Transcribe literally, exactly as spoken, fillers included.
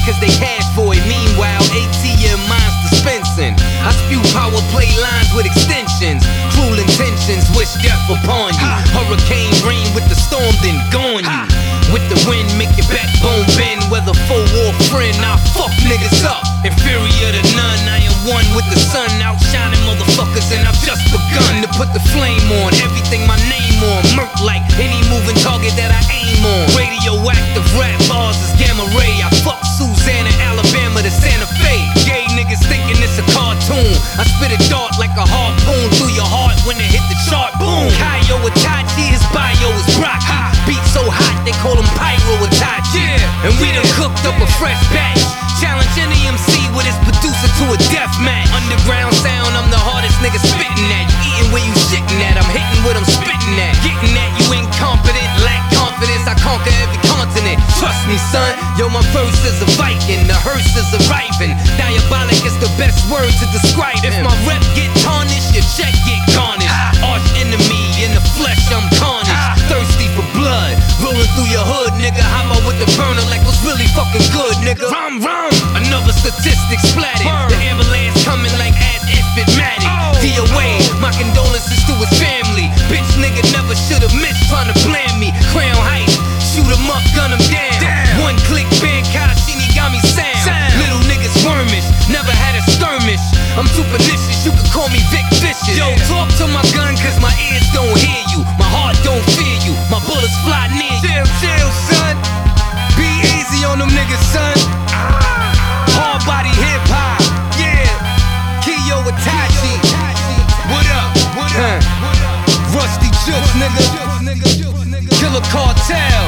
cause they cash for it. Meanwhile, A T M minds dispensing. I spew power play lines with extensions. Cruel intentions, wish death upon you. Hurricane rain with the storm, then gone you. With the wind, make your backbone bend. Whether foe or friend, I fuck niggas up. Inferior to none, I am one with the sun. Outshining motherfuckers, and I've just begun to put the flame on everything my name on. Murk like any moving target that I aim on. Radioactive rap bars is gamma ray. I fuck Susanna, Alabama to Santa Fe. Gay niggas thinking it's a cartoon. I spit a dart like a harpoon through your heart when it hit the chart. Boom. Kaio Itachi, his bio is Rocky. Beat so hot they call him Pyro Itachi. Yeah. And we done cooked up a fresh batch. Challenge any M C with his producer to a death match. Underground sound, I'm the hardest nigga spitting at. You eating where you shitting at, I'm hitting what I'm spitting at. Getting at you incompetent, lack confidence, I conquer every continent. Trust me son, yo my verse is a Viking, the hearse is arriving. Diabolic is the best word to describe him. If my rep get tarnished, your check get garnished. Arch enemy in the flesh, I'm carnage. Thirsty for blood, rolling through your hood, nigga. How about with the burner like what's really fucking good, nigga? Rum, rum. Another statistic splatted. The ambulance coming like as if it mattered. D O A, my condolences to his family. Bitch nigga never should've missed trying to blame me. Crown Heights, shoot him up, gun him down. Damn. One click, Ben Shinigami sound. sound. Little niggas wormish, never had a skirmish. I'm too pernicious, you can call me Vic Vicious. Yo, talk to my gun cause my ears don't hear you. My heart don't fear you, my bullets fly near you. Chill, chill, son. Be easy on them niggas, son. Hard body hip hop, yeah. Kaio Itachi. What up? What up? Huh. Rusty Jukes, nigga. Killer Cartel.